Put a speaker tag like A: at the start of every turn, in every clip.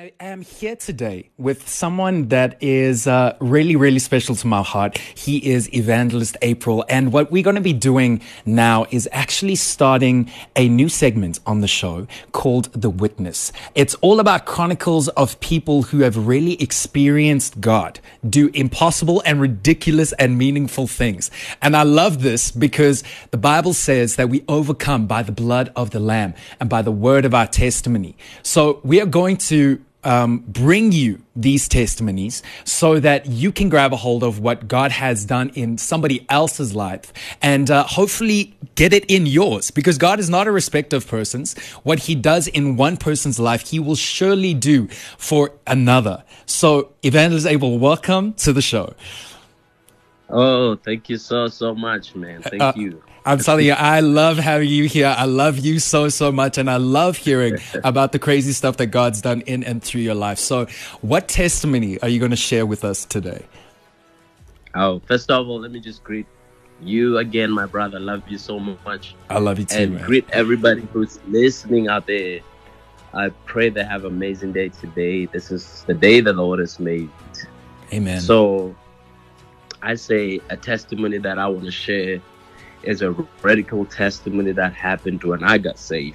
A: I am here today with someone that is really, really special to my heart. He is Evangelist April. And what we're going to be doing now is actually starting a new segment on the show called The Witness. It's all about chronicles of people who have really experienced God do impossible and ridiculous and meaningful things. And I love this because the Bible says that we overcome by the blood of the Lamb and by the word of our testimony. So we are going to bring you these testimonies so that you can grab a hold of what God has done in somebody else's life and hopefully get it in yours, because God is not a respecter of persons. What he does in one person's life, he will surely do for another. So Evangelist Abel, welcome to the show.
B: Oh, thank you so much, man. Thank you.
A: I'm telling you, I love having you here. I love you so much. And I love hearing about the crazy stuff that God's done in and through your life. So what testimony are you going to share with us today?
B: Oh, first of all, let me just greet you again, my brother. Love you so much.
A: I love you too,
B: and
A: man.
B: Greet everybody who's listening out there. I pray they have an amazing day today. This is the day the Lord has made.
A: Amen.
B: So I say a testimony that I want to share is a radical testimony that happened when I got saved.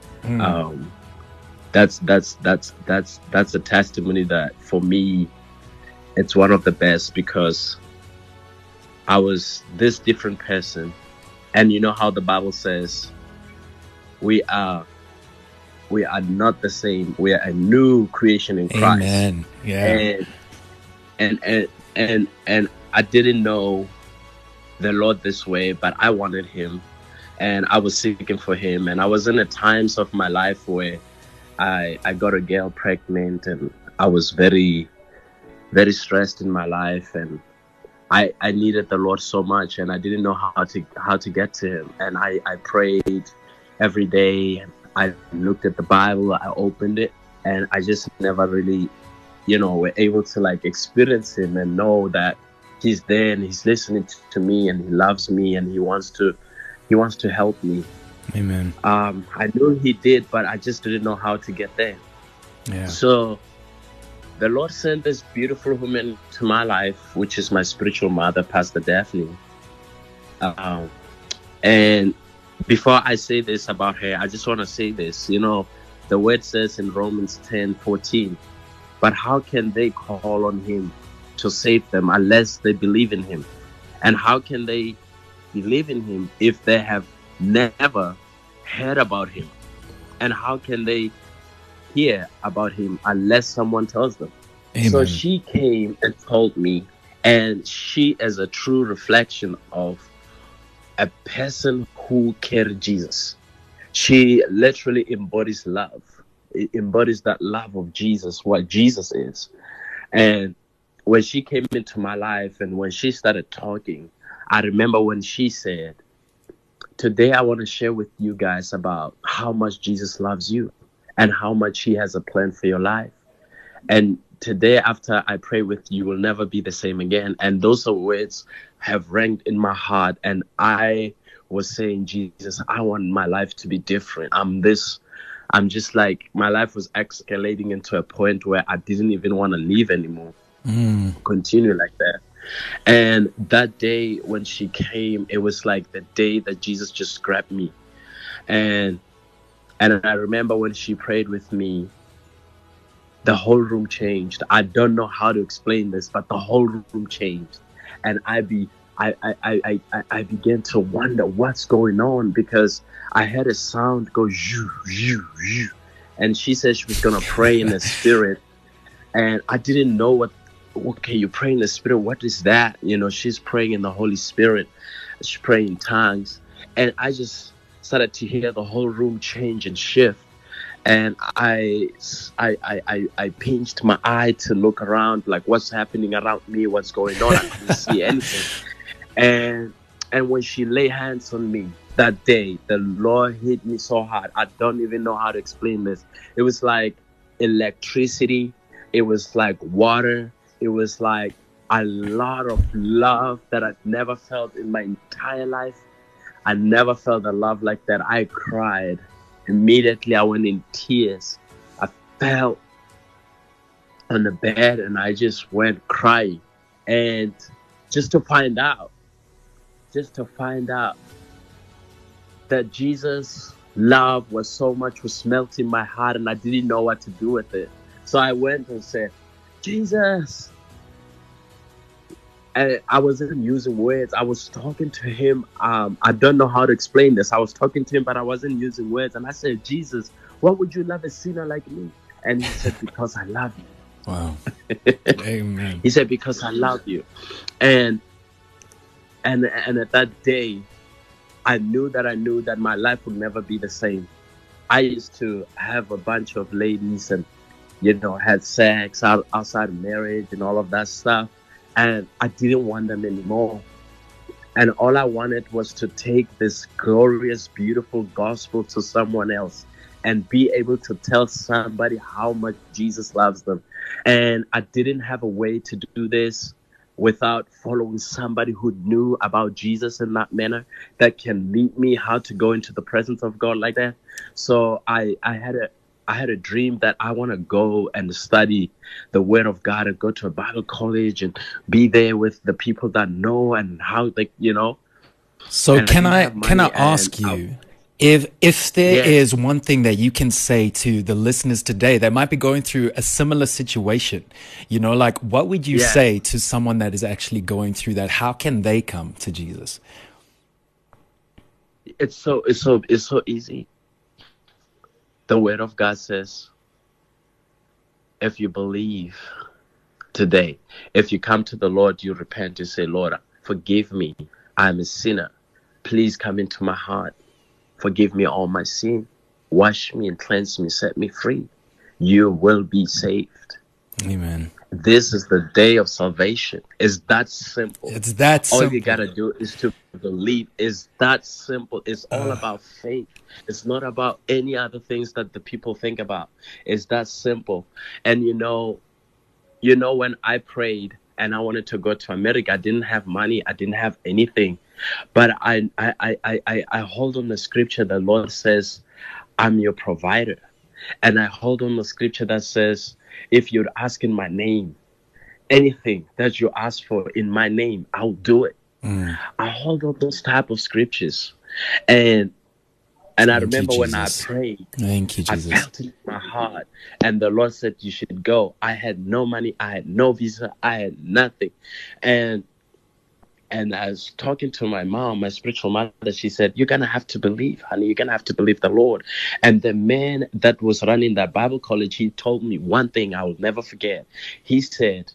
B: That's a testimony that for me, it's one of the best, because I was this different person, and you know how the Bible says we are not the same. We are a new creation in Christ.
A: Amen. Yeah.
B: And I didn't know the Lord this way, but I wanted him, and I was seeking for him. And I was in the times of my life where I got a girl pregnant, and I was very, very stressed in my life, and I needed the Lord so much, and I didn't know how to get to him. And I prayed every day. I looked at the Bible, I opened it, and I just never really, were able to experience him and know that he's there and he's listening to me and he loves me and he wants to help me.
A: Amen.
B: I knew he did, but I just didn't know how to get there.
A: Yeah.
B: So the Lord sent this beautiful woman to my life, which is my spiritual mother, Pastor Daphne. And before I say this about her, I just want to say this. The word says in Romans 10:14, but how can they call on him to save them unless they believe in him? And how can they believe in him if they have never heard about him? And how can they hear about him unless someone tells them?
A: Amen.
B: So she came and told me, and she is a true reflection of a person who carried Jesus. She literally embodies love. It embodies that love of Jesus, what Jesus is. And when she came into my life and when she started talking, I remember when she said, today I want to share with you guys about how much Jesus loves you and how much he has a plan for your life. And today, after I pray with you, will never be the same again. And those words have rang in my heart. And I was saying, Jesus, I want my life to be different. I'm just like, my life was escalating into a point where I didn't even want to leave anymore. Continue like that. And that day when she came, it was like the day that Jesus just grabbed me. And I remember when she prayed with me, the whole room changed. I don't know how to explain this, but the whole room changed. And I began to wonder what's going on, because I heard a sound go zhoo, zhoo, zhoo. And she said she was going to pray in the spirit. And I didn't know okay, you pray in the spirit. What is that? She's praying in the Holy Spirit. She's praying in tongues. And I just started to hear the whole room change and shift. And I pinched my eye to look around, like what's happening around me, what's going on. I couldn't see anything. And when she laid hands on me that day, the Lord hit me so hard. I don't even know how to explain this. It was like electricity. It was like water. It was like a lot of love that I've never felt in my entire life. I never felt a love like that. I cried. Immediately, I went in tears. I felt on the bed, and I just went crying, and just to find out, just to find out that Jesus' love was so much, was melting my heart, and I didn't know what to do with it. So I went and said, Jesus. And I wasn't using words. I was talking to him. I don't know how to explain this. I was talking to him, but I wasn't using words. And I said, Jesus, why would you love a sinner like me? And he said, because I love you.
A: Wow. Amen.
B: He said, because I love you. And at that day, I knew that my life would never be the same. I used to have a bunch of ladies and, had sex outside of marriage and all of that stuff. And I didn't want them anymore. And all I wanted was to take this glorious, beautiful gospel to someone else and be able to tell somebody how much Jesus loves them. And I didn't have a way to do this without following somebody who knew about Jesus in that manner, that can lead me how to go into the presence of God like that. So I had a dream that I want to go and study the Word of God and go to a Bible college and be there with the people that know and how they,
A: So
B: and
A: can I
B: money
A: ask
B: and
A: you if there
B: Yes.
A: is one thing that you can say to the listeners today that might be going through a similar situation, like what would you
B: Yeah.
A: say to someone that is actually going through that? How can they come to Jesus?
B: It's so easy. The Word of God says, if you believe today, if you come to the Lord, you repent, you say, Lord, forgive me. I'm a sinner. Please come into my heart. Forgive me all my sin. Wash me and cleanse me, set me free. You will be saved.
A: Amen.
B: This is the day of salvation. It's that simple.
A: It's that
B: All
A: simple.
B: you got to do is to believe. It's that simple. It's all about faith. It's not about any other things that the people think about. It's that simple. And when I prayed and I wanted to go to America, I didn't have money. I didn't have anything. But I hold on the scripture. The Lord says, I'm your provider. And I hold on the scripture that says, if you'd ask in my name, anything that you ask for in my name, I'll do it. I hold on those type of scriptures. And I
A: Thank you,
B: remember when I
A: Jesus.
B: prayed,
A: Thank you,
B: I
A: Jesus.
B: felt it in my heart. And the Lord said, you should go. I had no money. I had no visa. I had nothing. And I was talking to my mom, my spiritual mother. She said, you're going to have to believe, honey. You're going to have to believe the Lord. And the man that was running that Bible college, he told me one thing I will never forget. He said,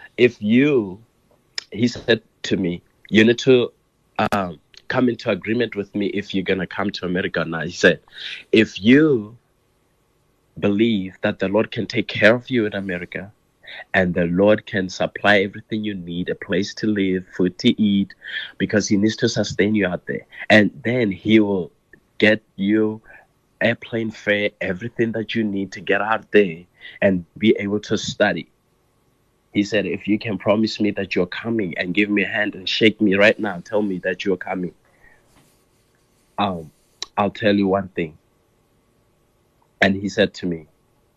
B: he said to me, you need to come into agreement with me if you're going to come to America now. He said, if you believe that the Lord can take care of you in America, and the Lord can supply everything you need, a place to live, food to eat, because he needs to sustain you out there. And then he will get you airplane fare, everything that you need to get out there and be able to study. He said, if you can promise me that you're coming and give me a hand and shake me right now, tell me that you're coming, I'll tell you one thing. And he said to me,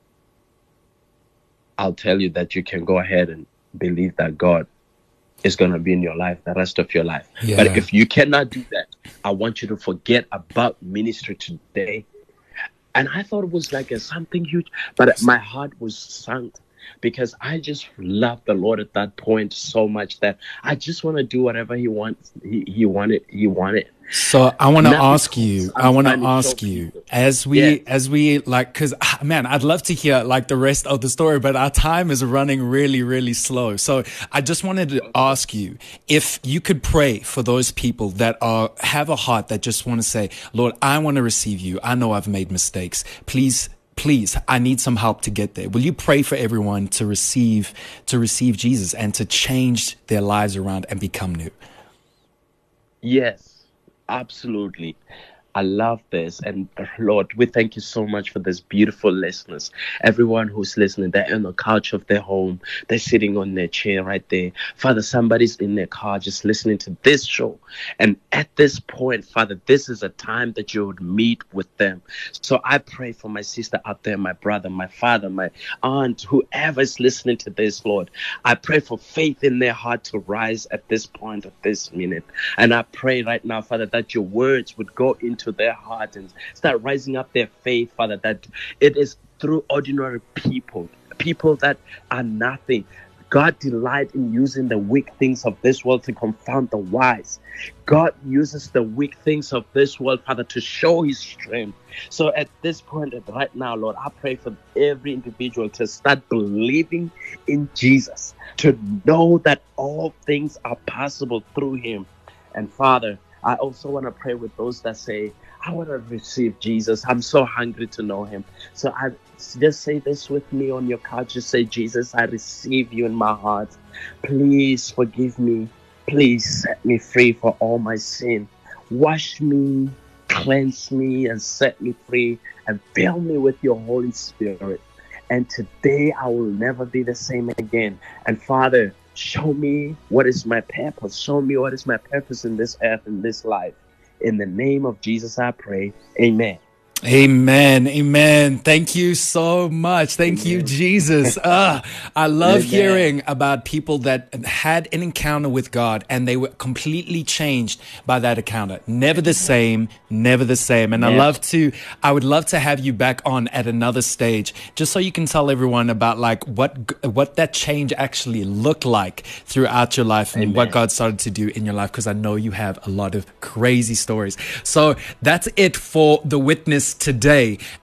B: I'll tell you that you can go ahead and believe that God is going to be in your life the rest of your life.
A: Yeah.
B: But if you cannot do that, I want you to forget about ministry today. And I thought it was like something huge, but my heart was sunk because I just loved the Lord at that point so much that I just want to do whatever he wants. He wanted.
A: So I want to
B: Not
A: ask
B: because
A: you,
B: I'm
A: I want to
B: trying to
A: ask
B: show
A: you,
B: people.
A: as we like, cause man, I'd love to hear like the rest of the story, but our time is running really, really slow. So I just wanted to ask you if you could pray for those people that have a heart that just want to say, Lord, I want to receive you. I know I've made mistakes. Please, I need some help to get there. Will you pray for everyone to receive Jesus and to change their lives around and become new?
B: Yes, absolutely. I love this. And Lord, we thank you so much for this beautiful listeners. Everyone who's listening, they're on the couch of their home. They're sitting on their chair right there. Father, somebody's in their car just listening to this show. And at this point, Father, this is a time that you would meet with them. So I pray for my sister out there, my brother, my father, my aunt, whoever is listening to this, Lord. I pray for faith in their heart to rise at this point of this minute. And I pray right now, Father, that your words would go into their heart and start rising up their faith, Father, that it is through ordinary people that are nothing. God delights in using the weak things of this world to confound the wise. God uses the weak things of this world, Father, to show his strength. So at this point right now, Lord, I pray for every individual to start believing in Jesus, to know that all things are possible through him. And Father, I also want to pray with those that say, I want to receive Jesus. I'm so hungry to know him. So I just say this with me on your couch. Just say, Jesus, I receive you in my heart. Please forgive me. Please set me free for all my sin. Wash me, cleanse me, and set me free, and fill me with your Holy Spirit. And today I will never be the same again. And Father, show me what is my purpose. Show me what is my purpose in this earth, in this life. In the name of Jesus, I pray. Amen.
A: Amen. Amen. Thank you so much. Thank you, Jesus. I love hearing about people that had an encounter with God and they were completely changed by that encounter. Never the same, never the same. And I would love to have you back on at another stage, just so you can tell everyone about like what that change actually looked like throughout your life and what God started to do in your life, because I know you have a lot of crazy stories. So that's it for The Witness today.